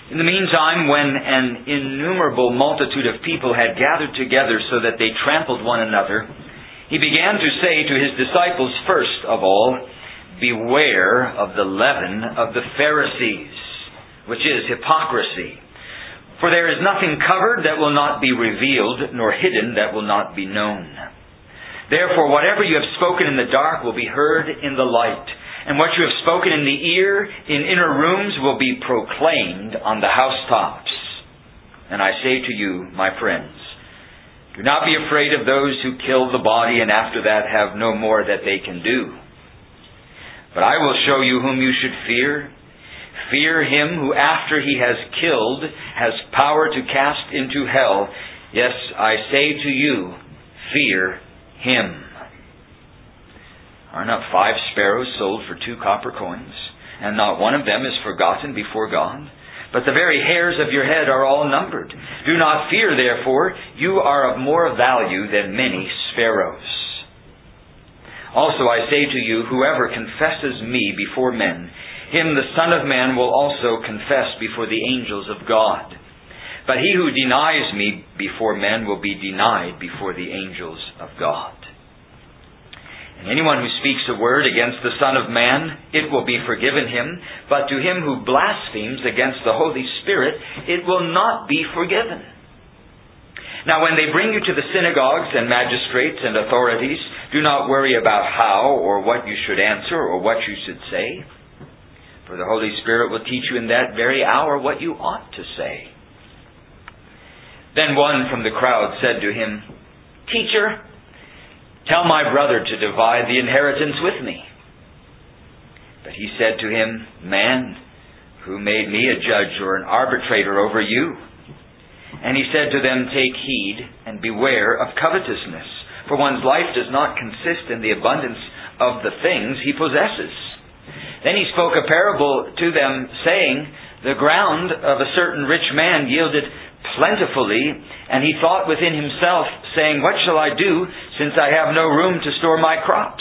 In the meantime, when an innumerable multitude of people had gathered together so that they trampled one another, he began to say to his disciples, first of all, beware of the leaven of the Pharisees, which is hypocrisy. For there is nothing covered that will not be revealed, nor hidden that will not be known. Therefore, whatever you have spoken in the dark will be heard in the light, and what you have spoken in the ear in inner rooms will be proclaimed on the housetops. And I say to you, my friends, do not be afraid of those who kill the body and after that have no more that they can do. But I will show you whom you should fear. Fear him who after he has killed has power to cast into hell. Yes, I say to you, fear him. Are not 5 sparrows sold for 2 copper coins, and not one of them is forgotten before God? But the very hairs of your head are all numbered. Do not fear, therefore, you are of more value than many sparrows. Also I say to you, whoever confesses me before men, him the Son of Man will also confess before the angels of God. But he who denies me before men will be denied before the angels of God. And anyone who speaks a word against the Son of Man, it will be forgiven him. But to him who blasphemes against the Holy Spirit, it will not be forgiven. Now when they bring you to the synagogues and magistrates and authorities, do not worry about how or what you should answer or what you should say. For the Holy Spirit will teach you in that very hour what you ought to say. Then one from the crowd said to him, Teacher, tell my brother to divide the inheritance with me. But he said to him, Man, who made me a judge or an arbitrator over you? And he said to them, Take heed and beware of covetousness, for one's life does not consist in the abundance of the things he possesses. Then he spoke a parable to them, saying, The ground of a certain rich man yielded plentifully, and he thought within himself, saying, What shall I do, since I have no room to store my crops?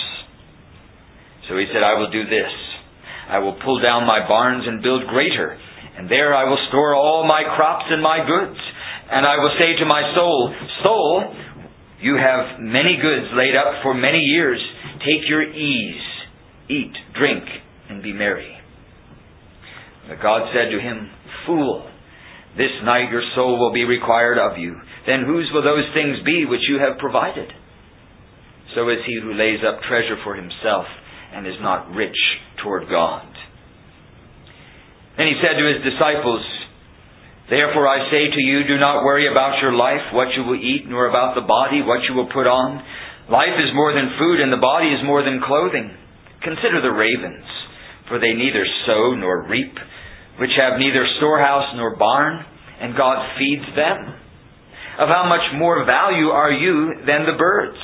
So he said, I will do this. I will pull down my barns and build greater, and there I will store all my crops and my goods. And I will say to my soul, Soul, you have many goods laid up for many years. Take your ease, eat, drink, and be merry. But God said to him, Fool, this night your soul will be required of you. Then whose will those things be which you have provided? So is he who lays up treasure for himself and is not rich toward God. Then he said to his disciples, Therefore I say to you, do not worry about your life, what you will eat, nor about the body, what you will put on. Life is more than food, and the body is more than clothing. Consider the ravens, for they neither sow nor reap, which have neither storehouse nor barn, and God feeds them. Of how much more value are you than the birds?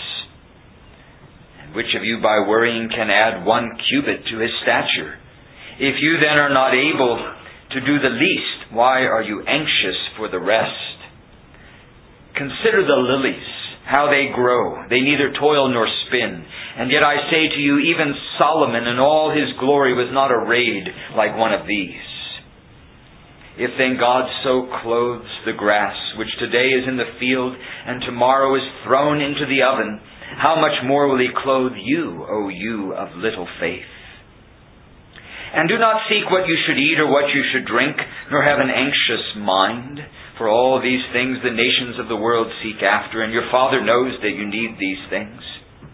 And which of you by worrying can add 1 cubit to his stature? If you then are not able to do the least, why are you anxious for the rest? Consider the lilies, how they grow. They neither toil nor spin. And yet I say to you, even Solomon in all his glory was not arrayed like one of these. If then God so clothes the grass, which today is in the field and tomorrow is thrown into the oven, how much more will he clothe you, O you of little faith? And do not seek what you should eat or what you should drink, nor have an anxious mind. For all these things the nations of the world seek after, and your Father knows that you need these things.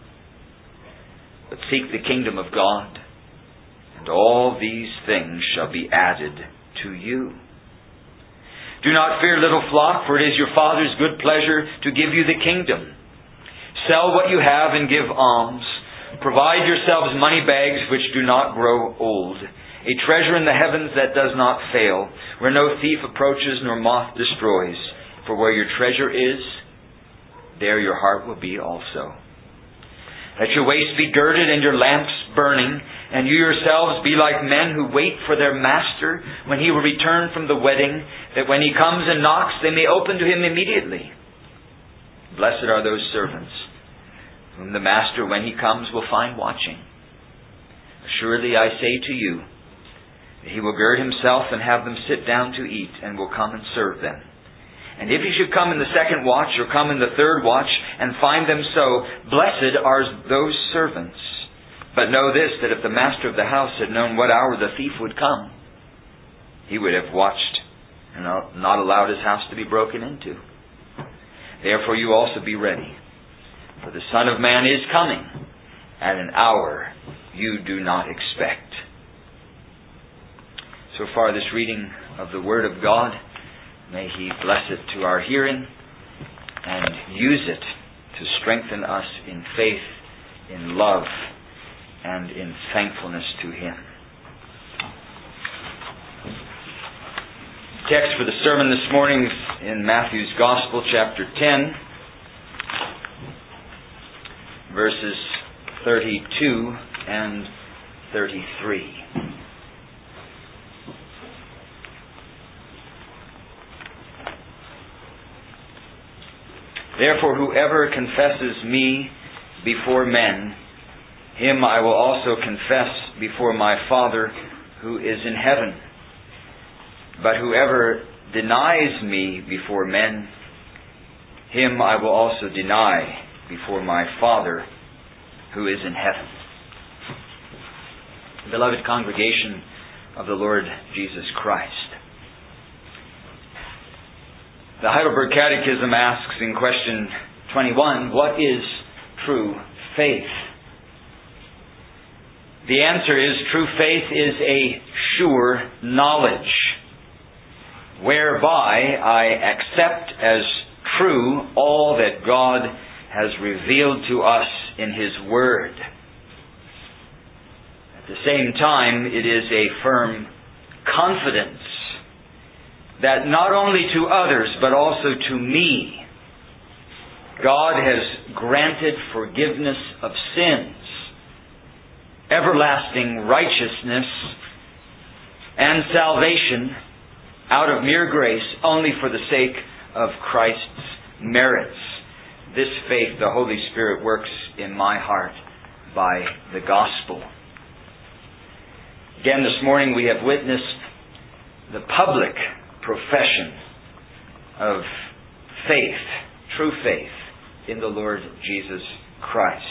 But seek the kingdom of God, and all these things shall be added to you. Do not fear, little flock, for it is your Father's good pleasure to give you the kingdom. Sell what you have and give alms. Provide yourselves money bags which do not grow old, a treasure in the heavens that does not fail, where no thief approaches nor moth destroys. For where your treasure is, there your heart will be also. Let your waist be girded and your lamps burning, and you yourselves be like men who wait for their master when he will return from the wedding, that when he comes and knocks, they may open to him immediately. Blessed are those servants whom the master, when he comes, will find watching. Assuredly I say to you, He will gird himself and have them sit down to eat, and will come and serve them. And if he should come in the second watch, or come in the third watch, and find them so, blessed are those servants. But know this, that if the master of the house had known what hour the thief would come, he would have watched and not allowed his house to be broken into. Therefore you also be ready, for the Son of Man is coming at an hour you do not expect. So far this reading of the Word of God, may He bless it to our hearing and use it to strengthen us in faith, in love, and in thankfulness to Him. Text for the sermon this morning is in Matthew's Gospel, chapter 10, verses 32 and 33. Therefore, whoever confesses me before men, him I will also confess before my Father who is in heaven. But whoever denies me before men, him I will also deny before my Father who is in heaven. Beloved congregation of the Lord Jesus Christ, the Heidelberg Catechism asks in question 21, what is true faith? The answer is, true faith is a sure knowledge, whereby I accept as true all that God has revealed to us in His Word. At the same time, it is a firm confidence that not only to others, but also to me, God has granted forgiveness of sins, everlasting righteousness, and salvation out of mere grace only for the sake of Christ's merits. This faith the Holy Spirit works in my heart by the gospel. Again, this morning we have witnessed the public profession of faith, true faith in the Lord Jesus Christ.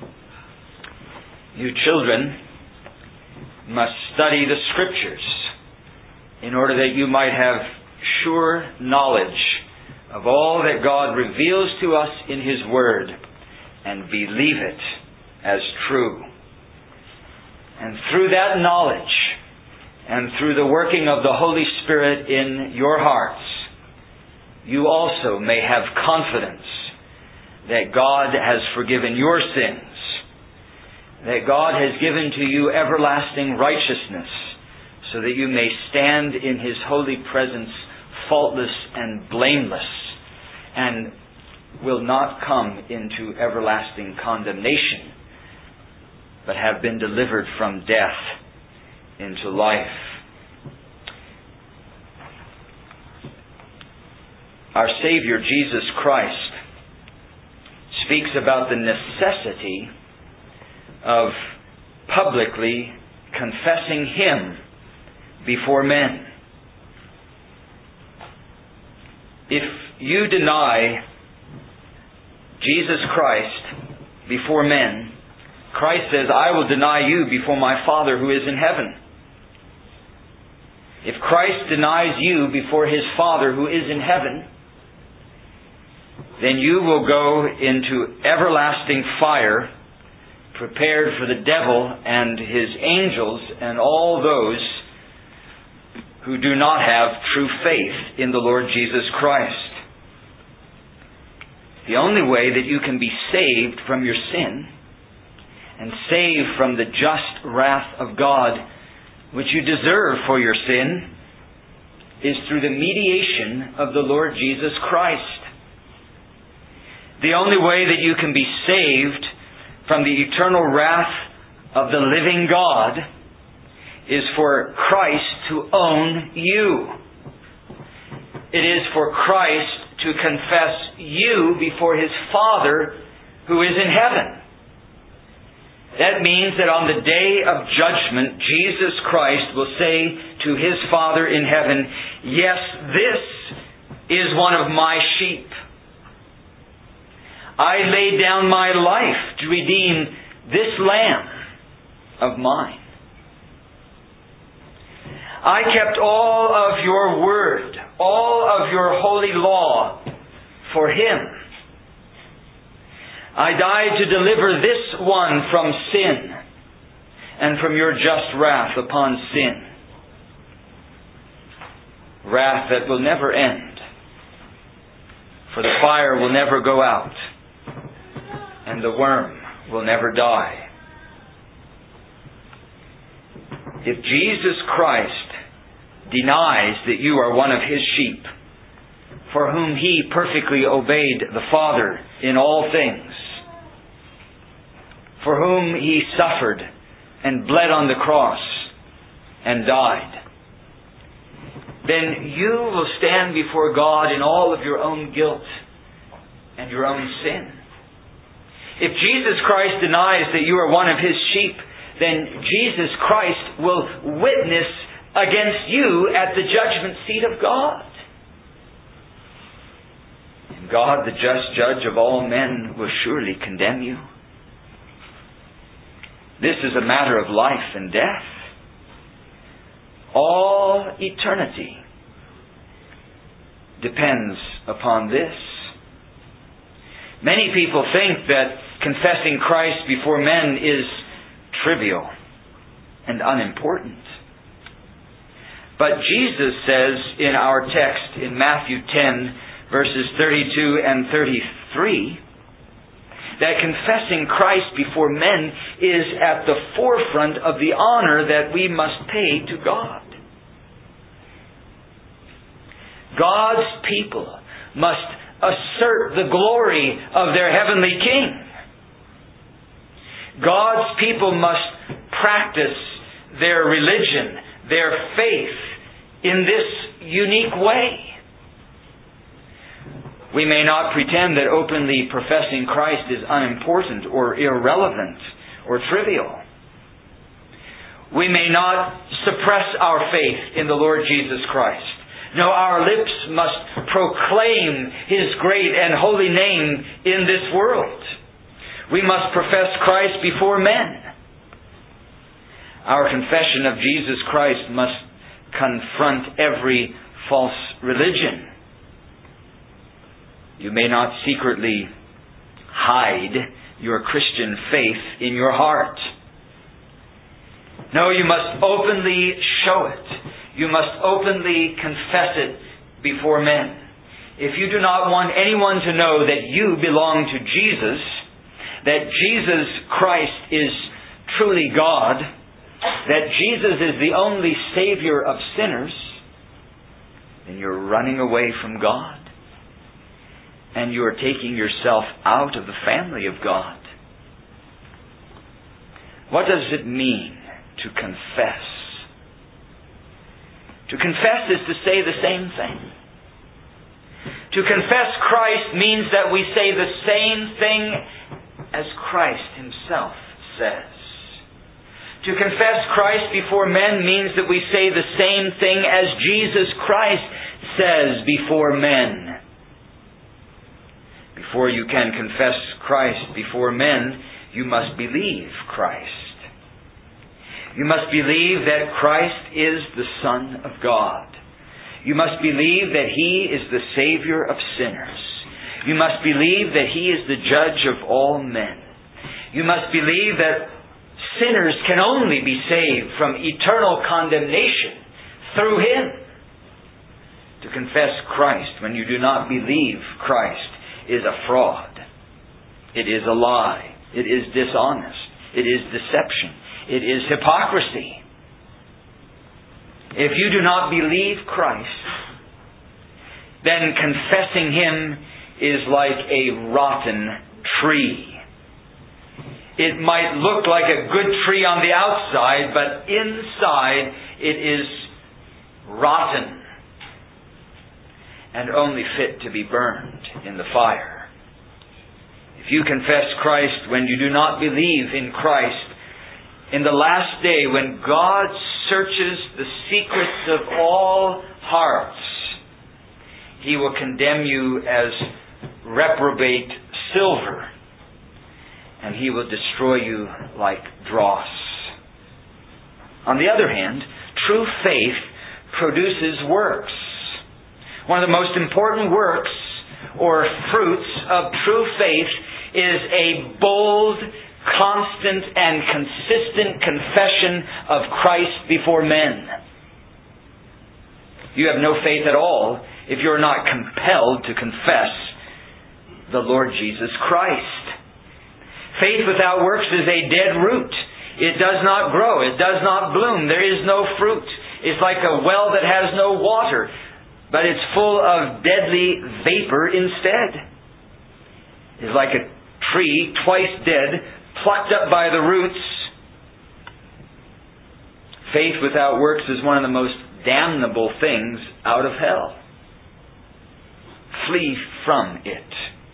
You children must study the Scriptures in order that you might have sure knowledge of all that God reveals to us in His Word and believe it as true. And through that knowledge, and through the working of the Holy Spirit in your hearts, you also may have confidence that God has forgiven your sins, that God has given to you everlasting righteousness, so that you may stand in His holy presence faultless and blameless, and will not come into everlasting condemnation, but have been delivered from death into life. Our Savior Jesus Christ speaks about the necessity of publicly confessing Him before men. If you deny Jesus Christ before men, Christ says, I will deny you before my Father who is in heaven. If Christ denies you before His Father who is in heaven, then you will go into everlasting fire prepared for the devil and his angels and all those who do not have true faith in the Lord Jesus Christ. The only way that you can be saved from your sin and saved from the just wrath of God, which you deserve for your sin, is through the mediation of the Lord Jesus Christ. The only way that you can be saved from the eternal wrath of the living God is for Christ to own you. It is for Christ to confess you before His Father who is in heaven. That means that on the day of judgment, Jesus Christ will say to His Father in heaven, "Yes, this is one of my sheep. I laid down my life to redeem this lamb of mine. I kept all of your word, all of your holy law for him. I died to deliver this one from sin and from your just wrath upon sin. Wrath that will never end, for the fire will never go out, and the worm will never die." If Jesus Christ denies that you are one of His sheep, for whom He perfectly obeyed the Father in all things, for whom He suffered and bled on the cross and died, then you will stand before God in all of your own guilt and your own sin. If Jesus Christ denies that you are one of His sheep, then Jesus Christ will witness against you at the judgment seat of God. And God, the just judge of all men, will surely condemn you. This is a matter of life and death. All eternity depends upon this. Many people think that confessing Christ before men is trivial and unimportant. But Jesus says in our text in Matthew 10, verses 32 and 33, that confessing Christ before men is at the forefront of the honor that we must pay to God. God's people must assert the glory of their heavenly King. God's people must practice their religion, their faith, in this unique way. We may not pretend that openly professing Christ is unimportant or irrelevant or trivial. We may not suppress our faith in the Lord Jesus Christ. No, our lips must proclaim His great and holy name in this world. We must profess Christ before men. Our confession of Jesus Christ must confront every false religion. You may not secretly hide your Christian faith in your heart. No, you must openly show it. You must openly confess it before men. If you do not want anyone to know that you belong to Jesus, that Jesus Christ is truly God, that Jesus is the only Savior of sinners, then you're running away from God. And you are taking yourself out of the family of God. What does it mean to confess? To confess is to say the same thing. To confess Christ means that we say the same thing as Christ Himself says. To confess Christ before men means that we say the same thing as Jesus Christ says before men. Before you can confess Christ before men, you must believe Christ. You must believe that Christ is the Son of God. You must believe that He is the Savior of sinners. You must believe that He is the Judge of all men. You must believe that sinners can only be saved from eternal condemnation through Him. To confess Christ when you do not believe Christ is a fraud. It is a lie. It is dishonest. It is deception. It is hypocrisy. If you do not believe Christ, then confessing Him is like a rotten tree. It might look like a good tree on the outside, but inside it is rotten and only fit to be burned in the fire. If you confess Christ when you do not believe in Christ, in the last day when God searches the secrets of all hearts, He will condemn you as reprobate silver, and He will destroy you like dross. On the other hand, true faith produces works. One of the most important works or fruits of true faith is a bold, constant, and consistent confession of Christ before men. You have no faith at all if you are not compelled to confess the Lord Jesus Christ. Faith without works is a dead root. It does not grow. It does not bloom. There is no fruit. It's like a well that has no water, but it's full of deadly vapor instead. It's like a tree twice dead, plucked up by the roots. Faith without works is one of the most damnable things out of hell. Flee from it.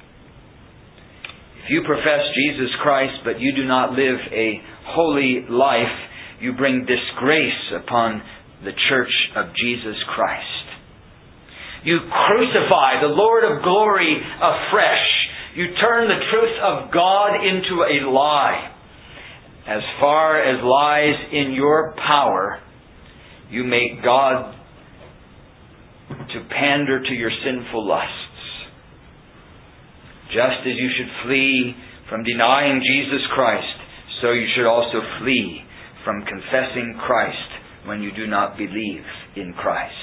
If you profess Jesus Christ, but you do not live a holy life, you bring disgrace upon the church of Jesus Christ. You crucify the Lord of glory afresh. You turn the truth of God into a lie. As far as lies in your power, you make God to pander to your sinful lusts. Just as you should flee from denying Jesus Christ, so you should also flee from confessing Christ when you do not believe in Christ.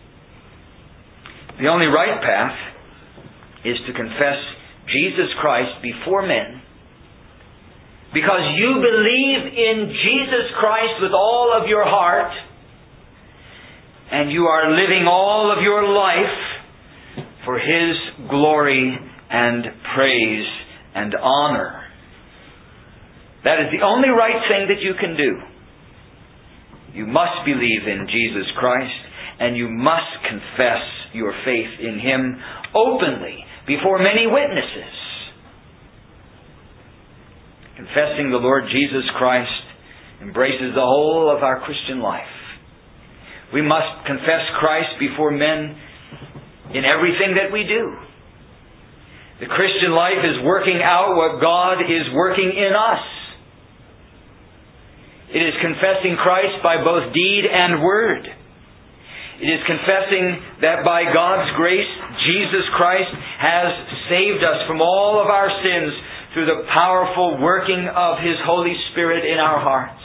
The only right path is to confess Jesus Christ before men, because you believe in Jesus Christ with all of your heart, and you are living all of your life for His glory and praise and honor. That is the only right thing that you can do. You must believe in Jesus Christ, and you must confess your faith in Him openly before many witnesses. Confessing the Lord Jesus Christ embraces the whole of our Christian life. We must confess Christ before men in everything that we do. The Christian life is working out what God is working in us. It is confessing Christ by both deed and word. It is confessing that by God's grace, Jesus Christ has saved us from all of our sins through the powerful working of His Holy Spirit in our hearts.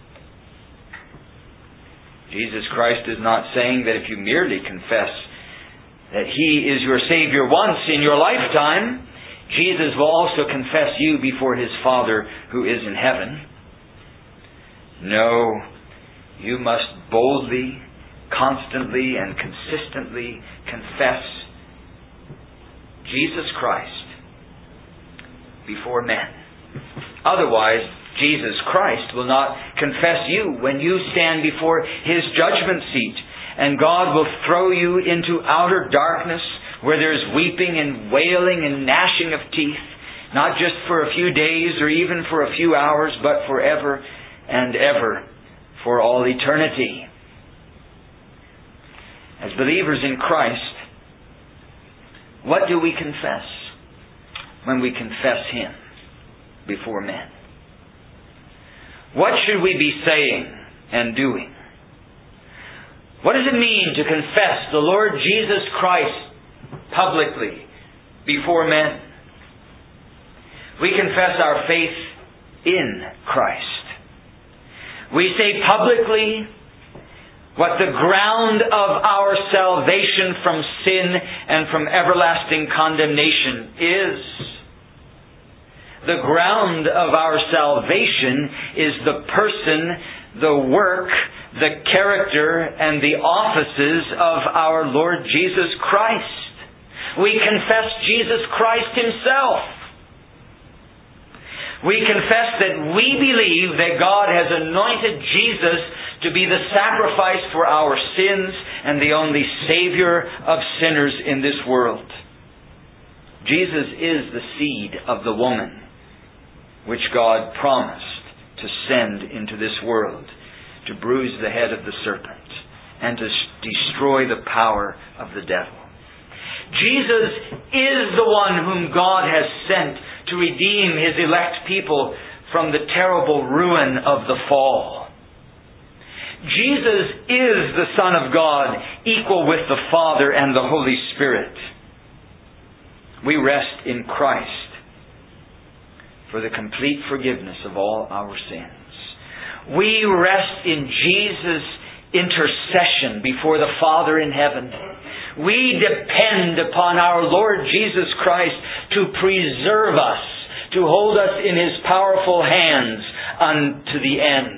Jesus Christ is not saying that if you merely confess that He is your Savior once in your lifetime, Jesus will also confess you before His Father who is in heaven. No, you must boldly, constantly, and consistently confess Jesus Christ before men. Otherwise, Jesus Christ will not confess you when you stand before His judgment seat, and God will throw you into outer darkness where there is weeping and wailing and gnashing of teeth, not just for a few days or even for a few hours, but forever and ever, for all eternity. As believers in Christ, what do we confess when we confess Him before men? What should we be saying and doing? What does it mean to confess the Lord Jesus Christ publicly before men? We confess our faith in Christ. We say publicly what the ground of our salvation from sin and from everlasting condemnation is. The ground of our salvation is the person, the work, the character, and the offices of our Lord Jesus Christ. We confess Jesus Christ Himself. We confess that we believe that God has anointed Jesus to be the sacrifice for our sins and the only Savior of sinners in this world. Jesus is the seed of the woman, which God promised to send into this world to bruise the head of the serpent and to destroy the power of the devil. Jesus is the one whom God has sent to redeem His elect people from the terrible ruin of the fall. Jesus is the Son of God, equal with the Father and the Holy Spirit. We rest in Christ for the complete forgiveness of all our sins. We rest in Jesus' intercession before the Father in heaven. We depend upon our Lord Jesus Christ to preserve us, to hold us in His powerful hands unto the end.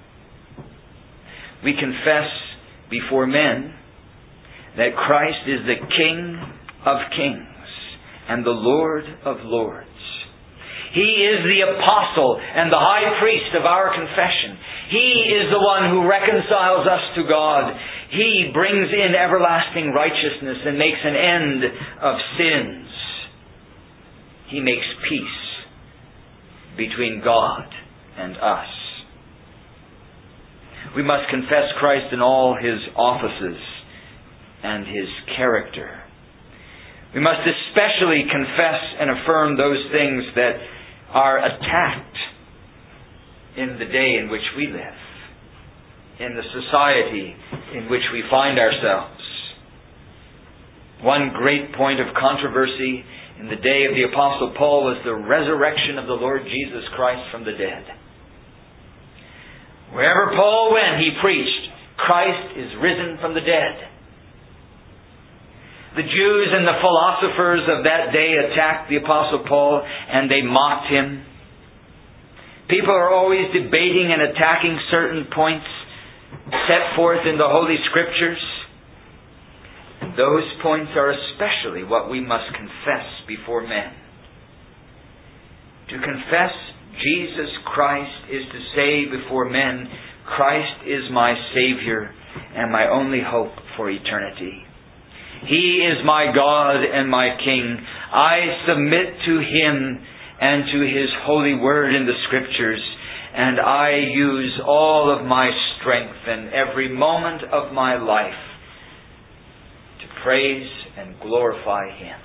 We confess before men that Christ is the King of kings and the Lord of lords. He is the apostle and the high priest of our confession. He is the one who reconciles us to God. He brings in everlasting righteousness and makes an end of sins. He makes peace between God and us. We must confess Christ in all His offices and His character. We must especially confess and affirm those things that are attacked in the day in which we live, in the society in which we find ourselves. One great point of controversy in the day of the Apostle Paul was the resurrection of the Lord Jesus Christ from the dead. Wherever Paul went, he preached, Christ is risen from the dead. The Jews and the philosophers of that day attacked the Apostle Paul and they mocked him. People are always debating and attacking certain points set forth in the Holy Scriptures. And those points are especially what we must confess before men. To confess Jesus Christ is to say before men, Christ is my Savior and my only hope for eternity. He is my God and my King. I submit to Him and to His holy word in the Scriptures, and I use all of my strength and every moment of my life to praise and glorify Him.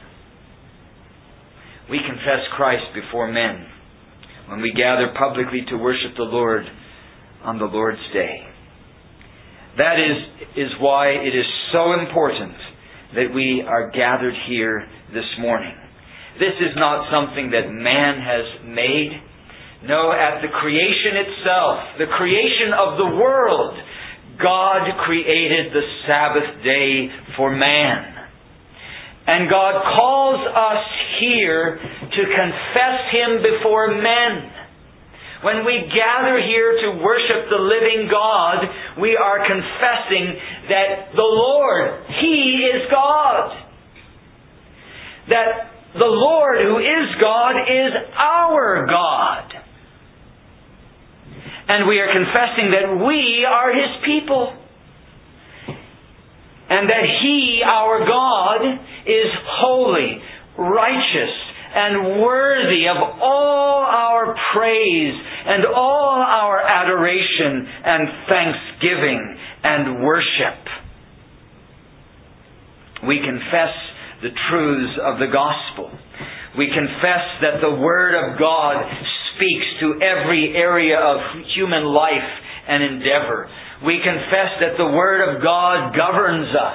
We confess Christ before men when we gather publicly to worship the Lord on the Lord's Day. That is why it is so important that we are gathered here this morning. This is not something that man has made. No, at the creation itself, the creation of the world, God created the Sabbath day for man. And God calls us here to confess Him before men. When we gather here to worship the living God, we are confessing that the Lord, He is God. That the Lord who is God is our God. And we are confessing that we are His people. And that He, our God, is holy, righteous, and worthy of all our praise and all our adoration and thanksgiving and worship. We confess the truths of the gospel. We confess that the Word of God speaks to every area of human life and endeavor. We confess that the Word of God governs us.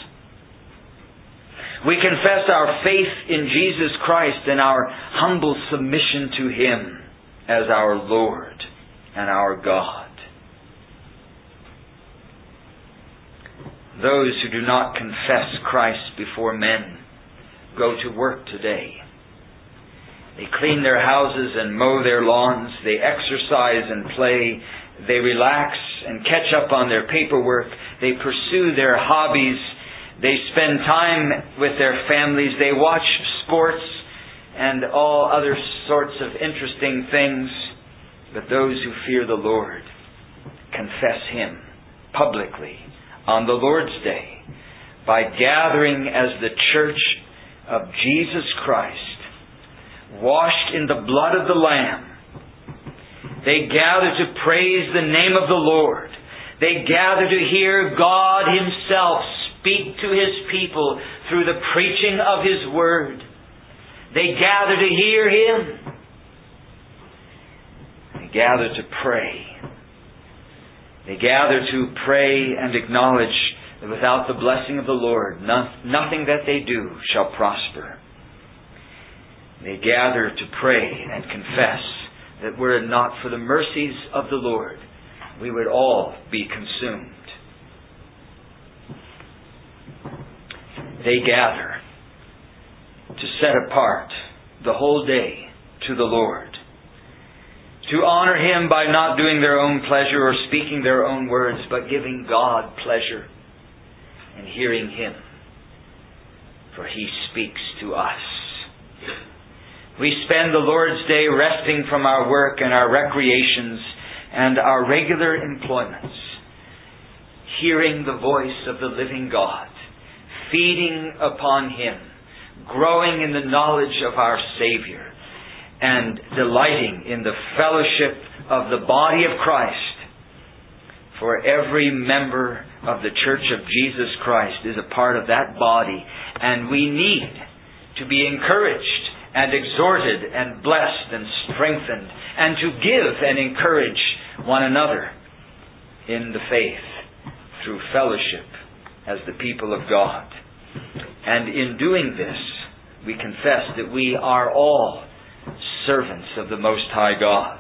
We confess our faith in Jesus Christ and our humble submission to Him as our Lord and our God. Those who do not confess Christ before men go to work today. They clean their houses and mow their lawns. They exercise and play. They relax and catch up on their paperwork. They pursue their hobbies. They spend time with their families. They watch sports and all other sorts of interesting things. But those who fear the Lord confess Him publicly on the Lord's Day by gathering as the church of Jesus Christ, washed in the blood of the Lamb. They gather to praise the name of the Lord. They gather to hear God Himself speak to His people through the preaching of His Word. They gather to hear Him. They gather to pray. They gather to pray and acknowledge that without the blessing of the Lord, nothing that they do shall prosper. They gather to pray and confess that were it not for the mercies of the Lord, we would all be consumed. They gather to set apart the whole day to the Lord, to honor Him by not doing their own pleasure or speaking their own words, but giving God pleasure and hearing Him, for He speaks to us. We spend the Lord's Day resting from our work and our recreations and our regular employments, hearing the voice of the living God, feeding upon Him, growing in the knowledge of our Savior, and delighting in the fellowship of the body of Christ. For every member of the Church of Jesus Christ is a part of that body, and we need to be encouraged and exhorted and blessed and strengthened, and to give and encourage one another in the faith through fellowship as the people of God. And in doing this, we confess that we are all servants of the Most High God.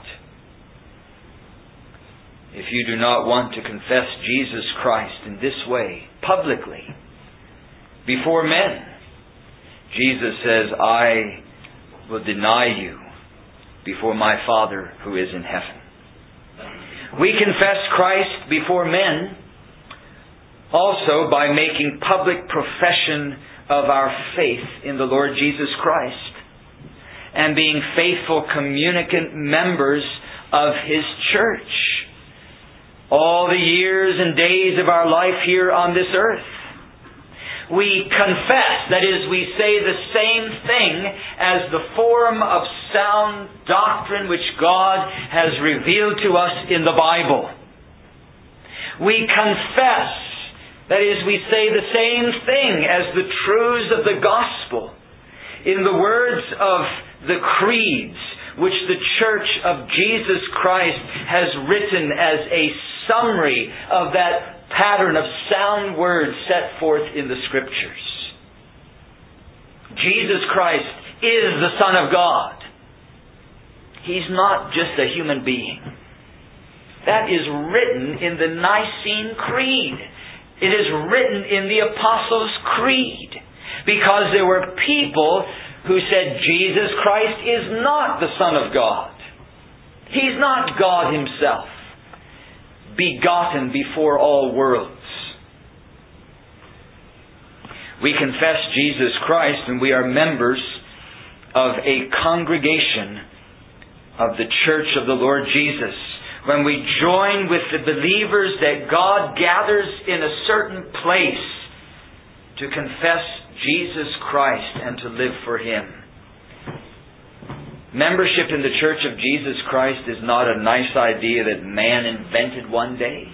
If you do not want to confess Jesus Christ in this way, publicly, before men, Jesus says, I will deny you before my Father who is in heaven. We confess Christ before men also by making public profession of our faith in the Lord Jesus Christ and being faithful communicant members of His church all the years and days of our life here on this earth. We confess, that is, we say the same thing as the form of sound doctrine which God has revealed to us in the Bible. We confess, that is, we say the same thing as the truths of the gospel in the words of the creeds which the Church of Jesus Christ has written as a summary of that pattern of sound words set forth in the Scriptures. Jesus Christ is the Son of God. He's not just a human being. That is written in the Nicene Creed. It is written in the Apostles' Creed. Because there were people who said Jesus Christ is not the Son of God. He's not God Himself, begotten before all worlds. We confess Jesus Christ and we are members of a congregation of the Church of the Lord Jesus. When we join with the believers that God gathers in a certain place to confess Jesus Christ and to live for Him. Membership in the Church of Jesus Christ is not a nice idea that man invented one day.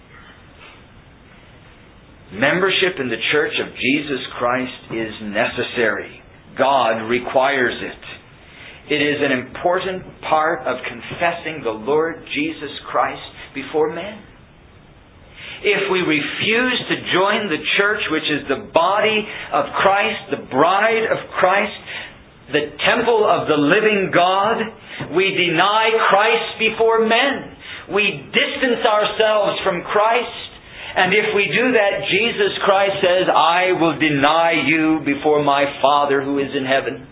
Membership in the Church of Jesus Christ is necessary. God requires it. It is an important part of confessing the Lord Jesus Christ before men. If we refuse to join the church, which is the body of Christ, the bride of Christ, the temple of the living God, we deny Christ before men. We distance ourselves from Christ. And if we do that, Jesus Christ says, I will deny you before my Father who is in heaven.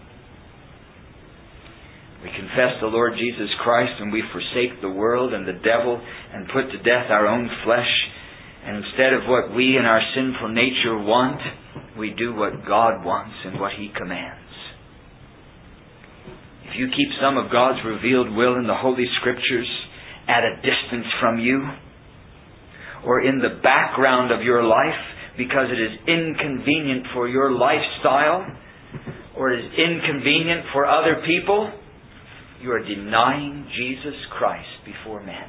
We confess the Lord Jesus Christ and we forsake the world and the devil and put to death our own flesh. And instead of what we in our sinful nature want, we do what God wants and what He commands. If you keep some of God's revealed will in the Holy Scriptures at a distance from you, or in the background of your life because it is inconvenient for your lifestyle, or is inconvenient for other people, you are denying Jesus Christ before men.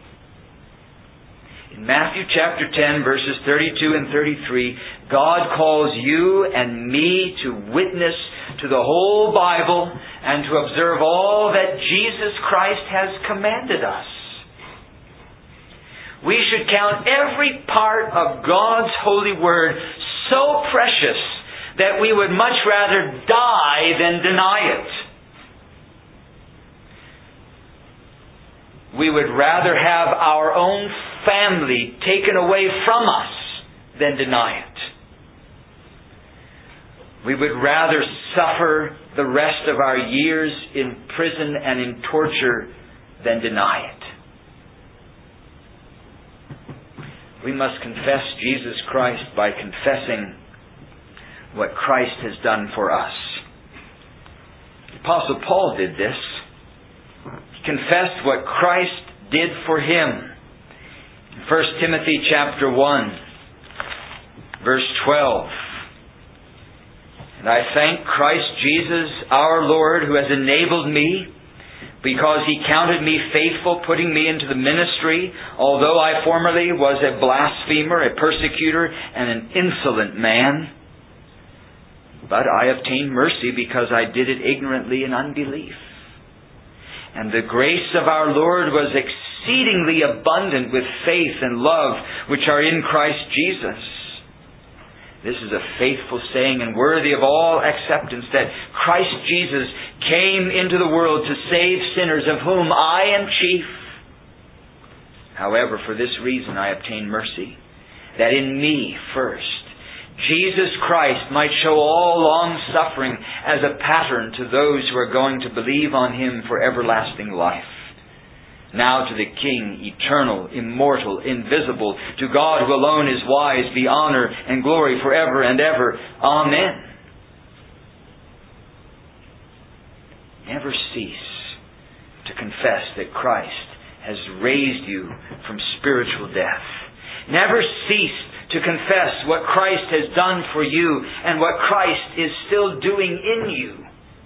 In Matthew chapter 10, verses 32 and 33, God calls you and me to witness to the whole Bible and to observe all that Jesus Christ has commanded us. We should count every part of God's holy word so precious that we would much rather die than deny it. We would rather have our own family taken away from us than deny it. We would rather suffer the rest of our years in prison and in torture than deny it. We must confess Jesus Christ by confessing what Christ has done for us. The Apostle Paul did this. He confessed what Christ did for him. In 1 Timothy chapter 1, verse 12. And I thank Christ Jesus our Lord, who has enabled me, because He counted me faithful, putting me into the ministry, although I formerly was a blasphemer, a persecutor, and an insolent man. But I obtained mercy because I did it ignorantly in unbelief. And the grace of our Lord was exceedingly abundant with faith and love, which are in Christ Jesus. This is a faithful saying and worthy of all acceptance, that Christ Jesus came into the world to save sinners, of whom I am chief. However, for this reason I obtained mercy, that in me first Jesus Christ might show all long suffering as a pattern to those who are going to believe on Him for everlasting life. Now to the King, eternal, immortal, invisible, to God who alone is wise, be honor and glory forever and ever. Amen. Never cease to confess that Christ has raised you from spiritual death. Never cease to confess what Christ has done for you and what Christ is still doing in you.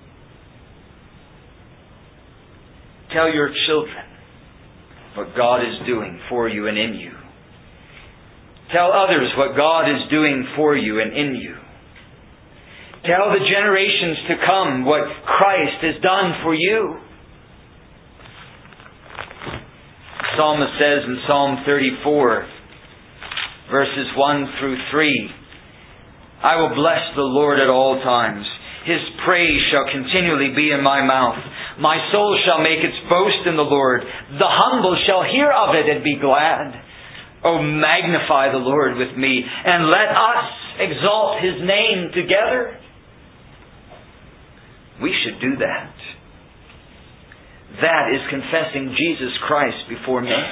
Tell your children what God is doing for you and in you. Tell others what God is doing for you and in you. Tell the generations to come what Christ has done for you. The psalmist says in Psalm 34, verses 1 through 3, I will bless the Lord at all times. His praise shall continually be in my mouth. My soul shall make its boast in the Lord. The humble shall hear of it and be glad. O magnify the Lord with me, and let us exalt His name together. We should do that. That is confessing Jesus Christ before men.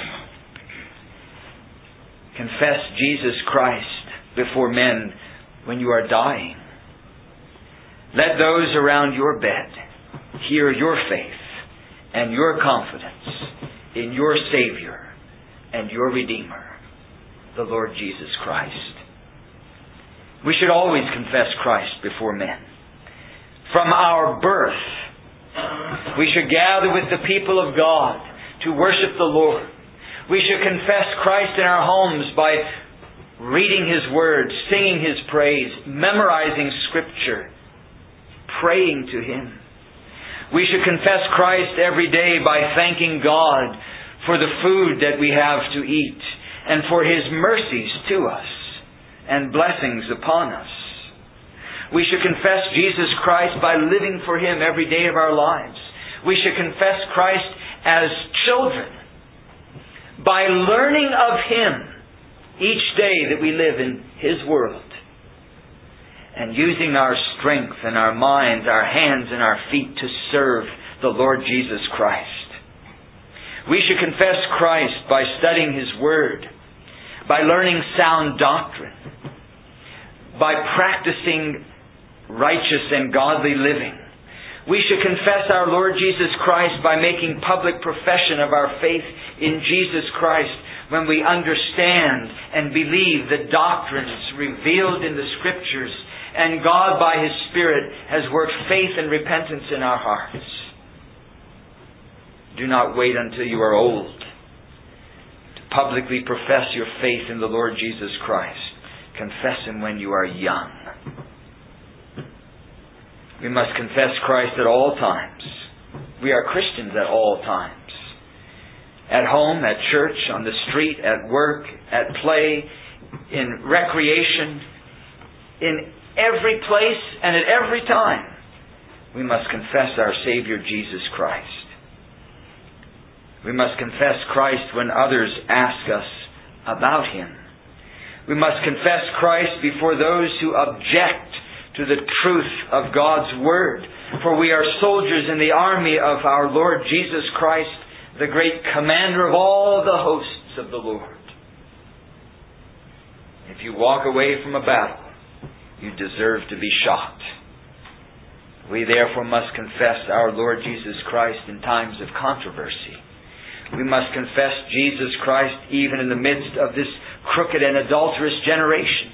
Confess Jesus Christ before men when you are dying. Let those around your bed hear your faith and your confidence in your Savior and your Redeemer, the Lord Jesus Christ. We should always confess Christ before men. From our birth, we should gather with the people of God to worship the Lord. We should confess Christ in our homes by reading His Word, singing His praise, memorizing Scripture, praying to Him. We should confess Christ every day by thanking God for the food that we have to eat and for His mercies to us and blessings upon us. We should confess Jesus Christ by living for Him every day of our lives. We should confess Christ as children by learning of Him each day that we live in His world, and using our strength and our minds, our hands and our feet to serve the Lord Jesus Christ. We should confess Christ by studying His Word, by learning sound doctrine, by practicing righteous and godly living. We should confess our Lord Jesus Christ by making public profession of our faith in Jesus Christ when we understand and believe the doctrines revealed in the Scriptures and God by His Spirit has worked faith and repentance in our hearts. Do not wait until you are old to publicly profess your faith in the Lord Jesus Christ. Confess Him when you are young. We must confess Christ at all times. We are Christians at all times. At home, at church, on the street, at work, at play, in recreation, in every place and at every time, we must confess our Savior Jesus Christ. We must confess Christ when others ask us about Him. We must confess Christ before those who object to the truth of God's Word. For we are soldiers in the army of our Lord Jesus Christ, the great commander of all the hosts of the Lord. If you walk away from a battle, you deserve to be shot. We therefore must confess our Lord Jesus Christ in times of controversy. We must confess Jesus Christ even in the midst of this crooked and adulterous generation.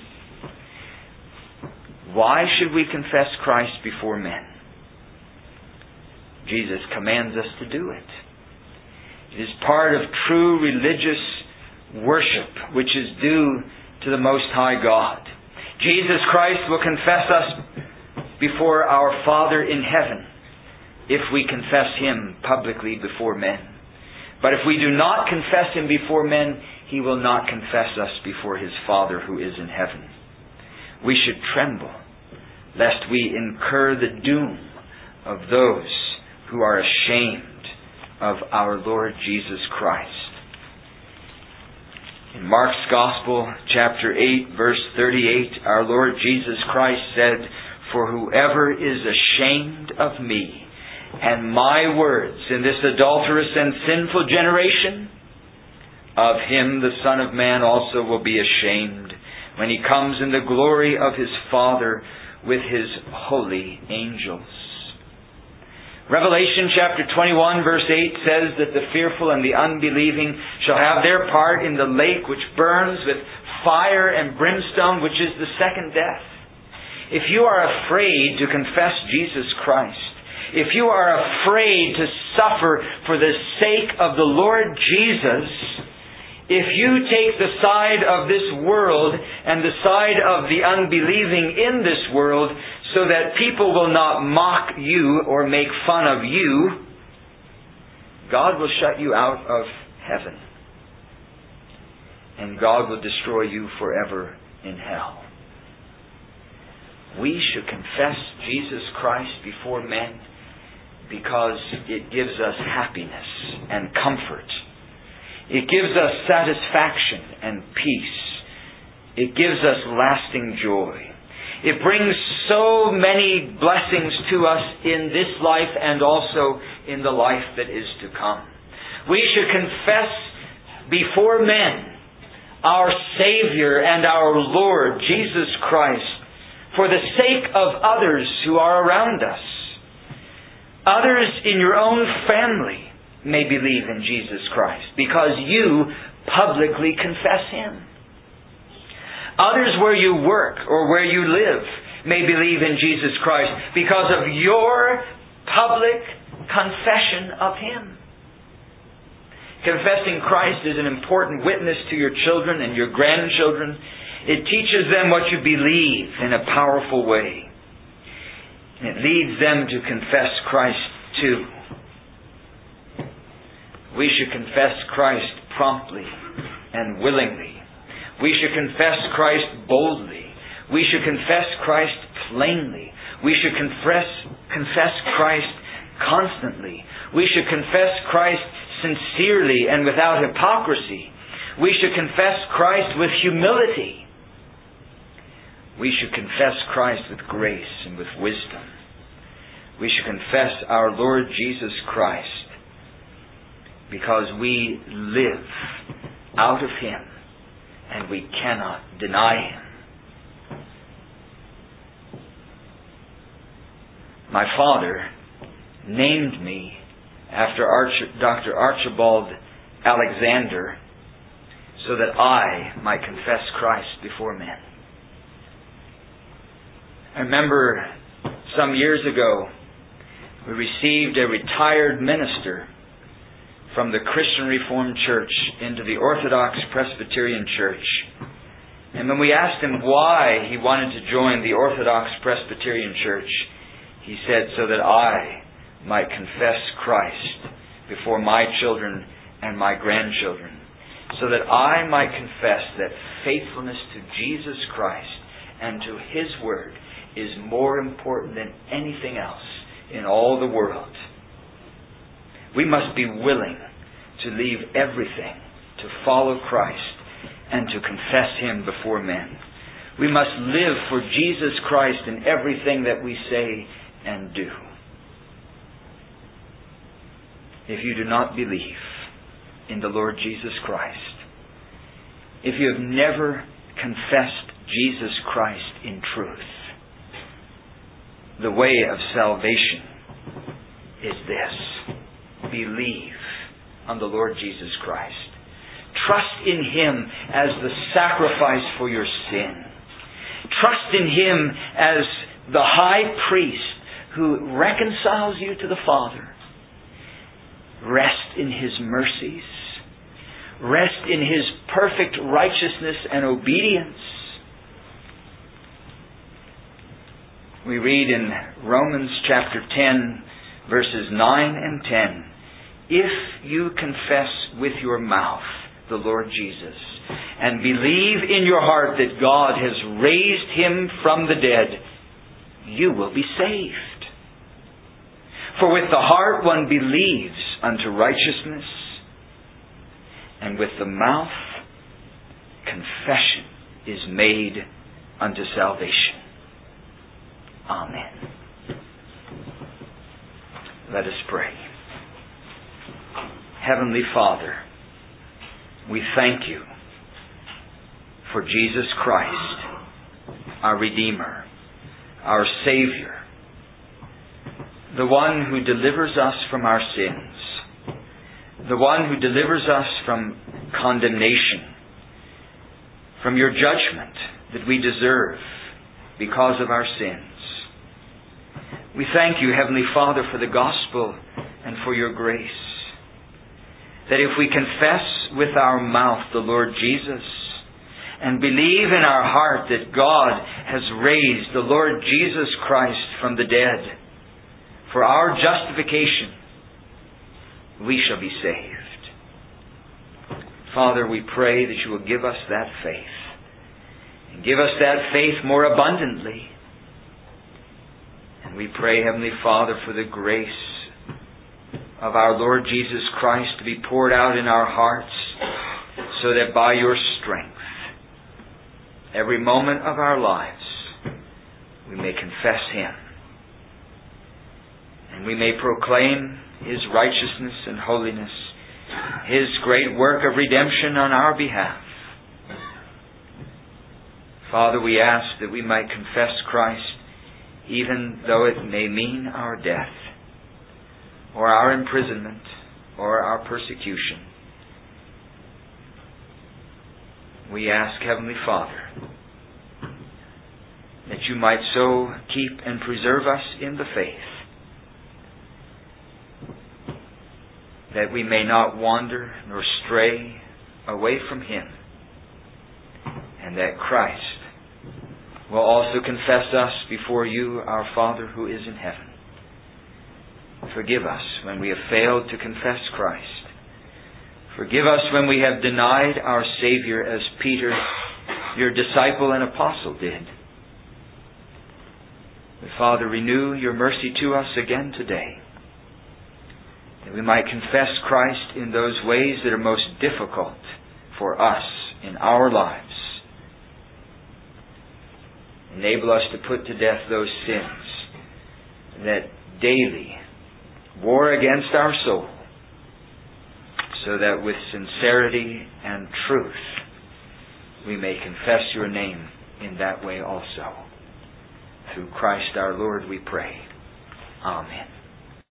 Why should we confess Christ before men? Jesus commands us to do it. It is part of true religious worship, which is due to the Most High God. Jesus Christ will confess us before our Father in heaven if we confess Him publicly before men. But if we do not confess Him before men, He will not confess us before His Father who is in heaven. We should tremble lest we incur the doom of those who are ashamed of our Lord Jesus Christ. In Mark's Gospel, chapter 8, verse 38, our Lord Jesus Christ said, "For whoever is ashamed of me and my words in this adulterous and sinful generation, of him the Son of Man also will be ashamed when He comes in the glory of His Father with His holy angels." Revelation chapter 21 verse 8 says that the fearful and the unbelieving shall have their part in the lake which burns with fire and brimstone, which is the second death. If you are afraid to confess Jesus Christ, if you are afraid to suffer for the sake of the Lord Jesus, if you take the side of this world and the side of the unbelieving in this world so that people will not mock you or make fun of you, God will shut you out of heaven. And God will destroy you forever in hell. We should confess Jesus Christ before men because it gives us happiness and comfort. It gives us satisfaction and peace. It gives us lasting joy. It brings so many blessings to us in this life and also in the life that is to come. We should confess before men our Savior and our Lord Jesus Christ for the sake of others who are around us. Others in your own family may believe in Jesus Christ because you publicly confess Him. Others where you work or where you live may believe in Jesus Christ because of your public confession of Him. Confessing Christ is an important witness to your children and your grandchildren. It teaches them what you believe in a powerful way. And it leads them to confess Christ too. We should confess Christ promptly and willingly. We should confess Christ boldly. We should confess Christ plainly. We should confess Christ constantly. We should confess Christ sincerely and without hypocrisy. We should confess Christ with humility. We should confess Christ with grace and with wisdom. We should confess our Lord Jesus Christ because we live out of Him and we cannot deny Him. My father named me after Dr. Archibald Alexander so that I might confess Christ before men. I remember some years ago, we received a retired minister from the Christian Reformed Church into the Orthodox Presbyterian Church. And when we asked him why he wanted to join the Orthodox Presbyterian Church, he said, so that I might confess Christ before my children and my grandchildren. So that I might confess that faithfulness to Jesus Christ and to His Word is more important than anything else in all the world. We must be willing to leave everything to follow Christ and to confess Him before men. We must live for Jesus Christ in everything that we say and do. If you do not believe in the Lord Jesus Christ, if you have never confessed Jesus Christ in truth, the way of salvation is this: believe on the Lord Jesus Christ. Trust in Him as the sacrifice for your sin. Trust in Him as the high priest who reconciles you to the Father. Rest in His mercies. Rest in His perfect righteousness and obedience. We read in Romans chapter 10, verses 9 and 10, if you confess with your mouth the Lord Jesus and believe in your heart that God has raised Him from the dead, you will be saved. For with the heart one believes unto righteousness, and with the mouth confession is made unto salvation. Amen. Let us pray. Heavenly Father, we thank You for Jesus Christ, our Redeemer, our Savior, the one who delivers us from our sins, the one who delivers us from condemnation, from Your judgment that we deserve because of our sins. We thank You, Heavenly Father, for the gospel and for Your grace, that if we confess with our mouth the Lord Jesus and believe in our heart that God has raised the Lord Jesus Christ from the dead for our justification, we shall be saved. Father, we pray that You will give us that faith, and give us that faith more abundantly. And we pray, Heavenly Father, for the grace of our Lord Jesus Christ to be poured out in our hearts, so that by Your strength, every moment of our lives, we may confess Him, and we may proclaim His righteousness and holiness, His great work of redemption on our behalf. Father, we ask that we might confess Christ even though it may mean our death, or our imprisonment, or our persecution. We ask, Heavenly Father, that You might so keep and preserve us in the faith that we may not wander nor stray away from Him, and that Christ will also confess us before You, our Father who is in heaven. Forgive us when we have failed to confess Christ. Forgive us when we have denied our Savior, as Peter, Your disciple and apostle, did. But Father, renew Your mercy to us again today, that we might confess Christ in those ways that are most difficult for us in our lives. Enable us to put to death those sins that daily war against our soul, so that with sincerity and truth we may confess Your name in that way also. Through Christ our Lord we pray. Amen.